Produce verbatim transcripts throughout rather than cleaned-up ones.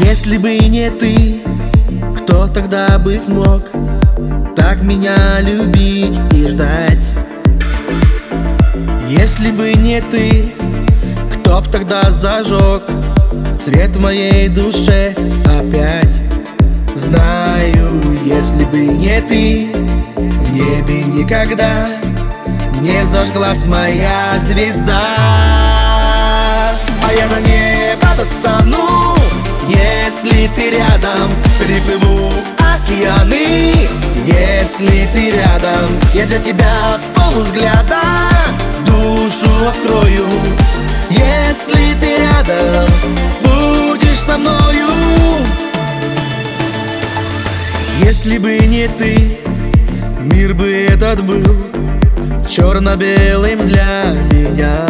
Если бы не ты, кто тогда бы смог так меня любить и ждать? Если бы не ты, кто б тогда зажег свет в моей душе опять? Знаю, если бы не ты, в небе никогда не зажглась моя звезда. А я на небо достану, если ты рядом. Приплыву океаны, если ты рядом. Я для тебя с полувзгляда душу открою. Если ты рядом, будешь со мною. Если бы не ты, мир бы этот был черно-белым для меня.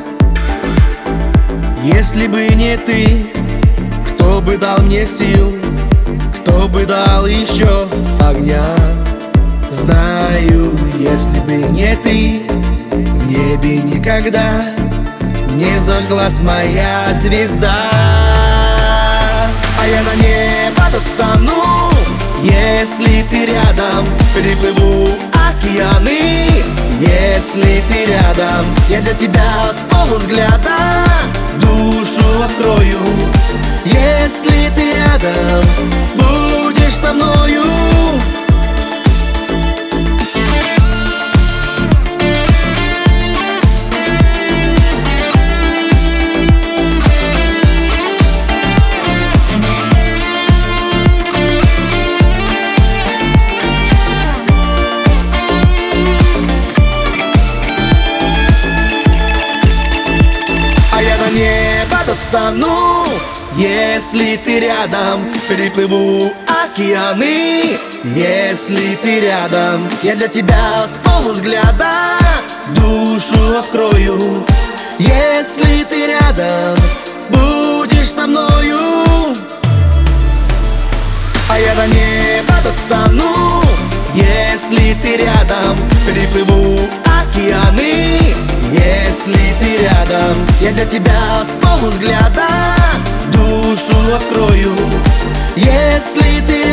Если бы не ты, кто бы дал мне сил, кто бы дал еще огня? Знаю, если бы не ты, в небе никогда не зажглась моя звезда. А я на небо достану, если ты рядом. Приплыву океаны, если ты рядом. Я для тебя с полувзгляда душу открою. Если ты рядом, будешь со мною. Небо достану, если ты рядом. Переплыву океаны, если ты рядом. Я для тебя с полувзгляда душу открою. Если ты рядом, будешь со мною. А я до неба достану, если ты рядом. Переплыву океаны, если ты рядом. Я для тебя с полувзгляда душу открою. Если ты